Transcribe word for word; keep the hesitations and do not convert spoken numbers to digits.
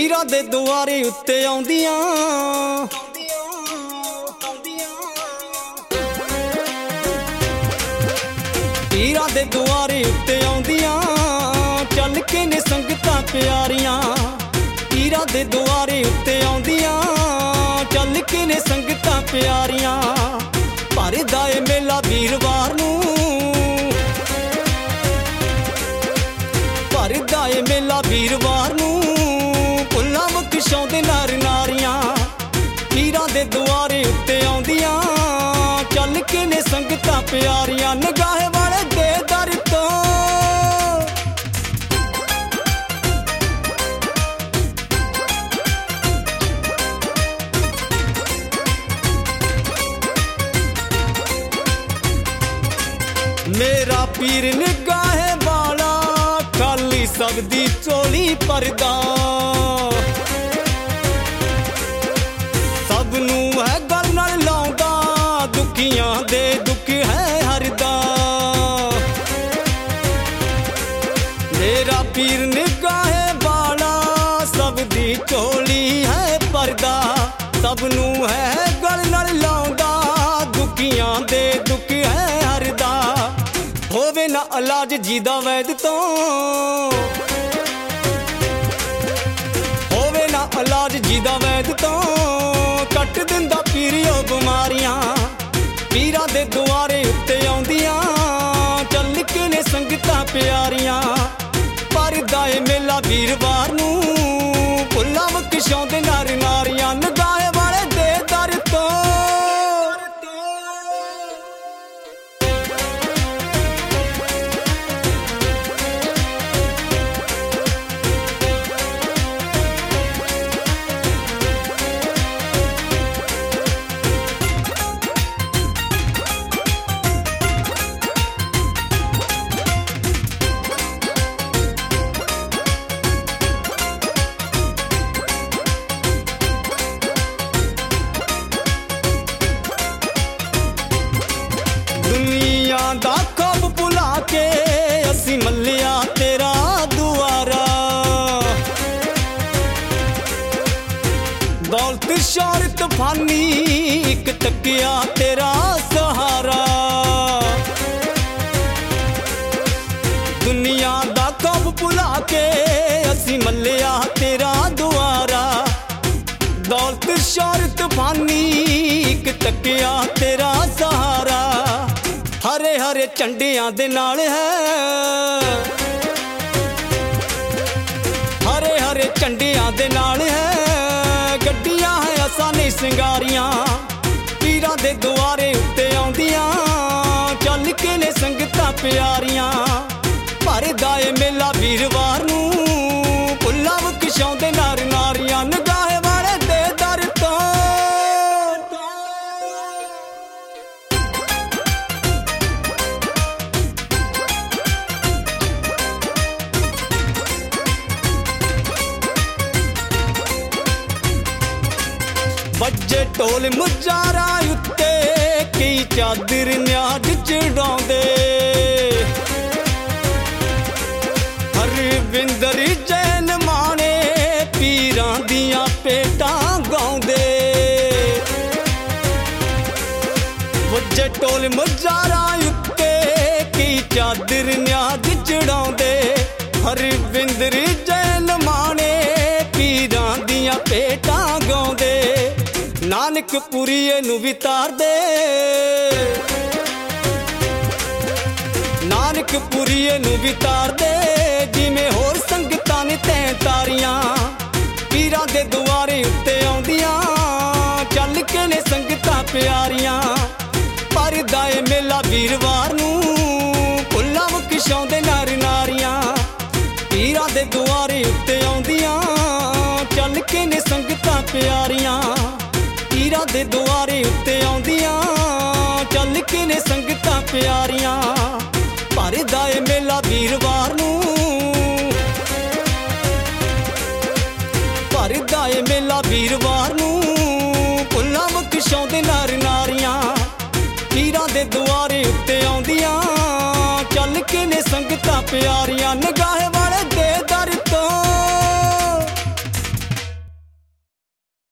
ਪੀਰਾਂ ਦੇ ਦੁਆਰੇ ਉੱਤੇ ਆਉਂਦੀਆਂ ਪੀਰਾਂ ਦੇ ਦੁਆਰੇ ਉੱਤੇ ਆਉਂਦੀਆਂ ਚੱਲ ਕੇ ਨੇ ਸੰਗਤਾਂ ਪਿਆਰੀਆਂ ਪੀਰਾਂ ਦੇ ਦੁਆਰੇ ਉੱਤੇ ਆਉਂਦੀਆਂ ਚੱਲ ਕੇ ਨੇ ਸੰਗਤਾਂ ਪਿਆਰੀਆਂ ਭਰਦਾ ਏ ਮੇਲਾ ਵੀਰਵਾਰ ਨੂੰ ਭਰਦਾ ਏ ਮੇਲਾ ਵੀਰਵਾਰ ਨੂੰ ਭੁੱਲਾਂ ਬਖਸ਼ਾਉਂਦੇ ਨਰ ਨਾਰੀਆਂ ਪੀਰਾਂ ਦੇ ਦੁਆਰੇ ਉੱਤੇ ਆਉਂਦੀਆਂ ਚੱਲ ਕੇ ਨੇ ਸੰਗਤਾਂ ਪਿਆਰੀਆਂ ਨਿਗਾਹ ਵਾਲੇ ਦੇ ਦਰ ਤੋਂ मेरा पीर निगाहे वाला खाली सब दी चोली परदा सब नू है गल नाल लाउंदा दुखियां दे दुख है हरदा मेरा पीर निगाहे वाला सब दी चोली है परदा सब नू है गल नाल लाउंदा दुखियां दे दुख है हरदा होवे ना इलाज जीदा वैद तो होवे ना इलाज जीदा वैद तो कट दिंदा पीरियो बीमारियां पीरां दे दुआरे उत्ते आउंदियां चल के ने संगतां प्यारियां भरदा ए मेला वीरवार नूं भुल्लां बख्शाउंदे नर नारियां निगाह वाले दे दर तो दा खब भुला के असी मल्लिया तेरा दुआरा दौलत शौहरत फानी एक तकिया तेरा सहारा दुनिया दा खब भुला के असी मल्लिया तेरा दुआरा दौलत शौहरत फानी एक तकिया तेरा सहारा हरे हरे झंडियां दे नाल है हरे हरे झंडियां दे नाल है गड्डियां है असां ने सिंगारियां पीरां दे दुआरे उत्ते आउंदियां चल के ने संगतां प्यारियां भरदा ए मेला वीरवार नूं भुल्लां बख्शाउंदे नर नारियां निगाह वाले दे दर तो बज्जे ढोल मुजारा उत्ते कई चादर न्याज चढ़ाउंदे हरविंदर जैन माने पीरां दियां पेटां गाउंदे बज्जे ढोल मुजारा उत्ते कई चादर न्याज चढ़ाउंदे हरविंदर जैन माने पीरां दियां पेटां गाउंदे नानक पुरीए नू भी तार दे नानक पुरीए नू भी तार दे जिवें होर संगतां ने तैं तारियां पीरां दे दुआरे उत्ते आउंदियां चल के ने संगतां प्यारियां भरदा ए मेला वीरवार नूं भुल्लां बख्शाउंदे नर नारियां पीरां दे दुआरे उत्ते आउंदियां चल के ने संगतां प्यारियां पीरां दे दुआरे उत्ते आउंदियां चल के ने संगतां प्यारियां भरदा ए मेला वीरवार नूं भरदा ए मेला वीरवार नूं भुल्लां बख्शाउंदे नर नारियां पीरां दे दुआरे उत्ते आउंदियां चल के ने संगतां प्यारियां निगाह